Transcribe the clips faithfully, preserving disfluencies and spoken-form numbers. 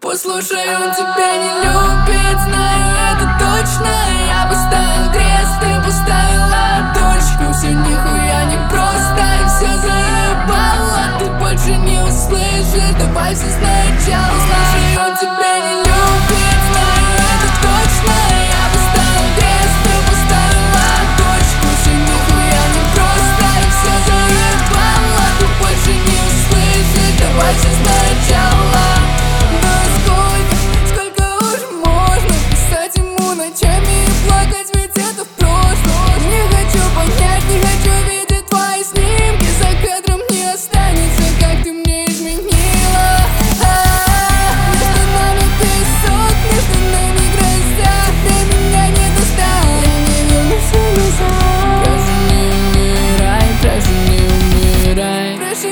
Послушай, он тебя не любит, знаю это точно. Я поставил крест, ты поставила точку. Все нихуя не просто, и все заебало. Ты больше не услышишь, давай все сначала. Послушай, он тебя не любит, знаю это точно. Я поставил крест, ты поставила точку. Все нихуя не просто, и все заебало. Ты больше не услышишь, давай все сначала.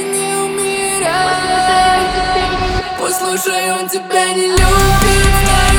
Послушай, он тебя не любит.